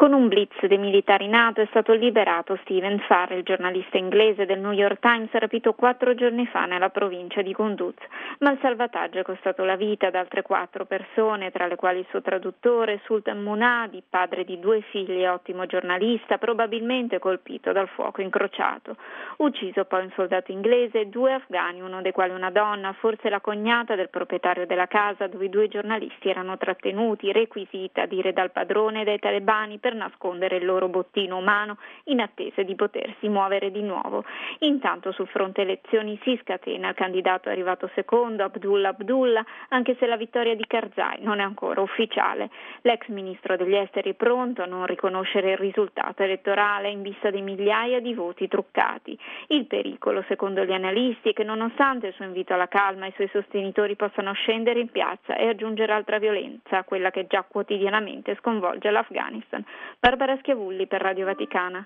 Con un blitz dei militari NATO è stato liberato Stephen Farr, il giornalista inglese del New York Times rapito 4 giorni fa nella provincia di Kunduz, ma il salvataggio è costato la vita ad altre 4 persone, tra le quali il suo traduttore Sultan Munadi, padre di 2 figli e ottimo giornalista, probabilmente colpito dal fuoco incrociato. Ucciso poi un soldato inglese e 2 afghani, uno dei quali una donna, forse la cognata del proprietario della casa dove i 2 giornalisti erano trattenuti, requisita a dire dal padrone e dai talebani per nascondere il loro bottino umano in attesa di potersi muovere di nuovo. Intanto sul fronte elezioni si scatena il candidato arrivato secondo, Abdullah, anche se la vittoria di Karzai non è ancora ufficiale. L'ex ministro degli esteri è pronto a non riconoscere il risultato elettorale in vista di migliaia di voti truccati. Il pericolo, secondo gli analisti, è che nonostante il suo invito alla calma i suoi sostenitori possano scendere in piazza e aggiungere altra violenza, quella che già quotidianamente sconvolge l'Afghanistan. Barbara Schiavulli per Radio Vaticana.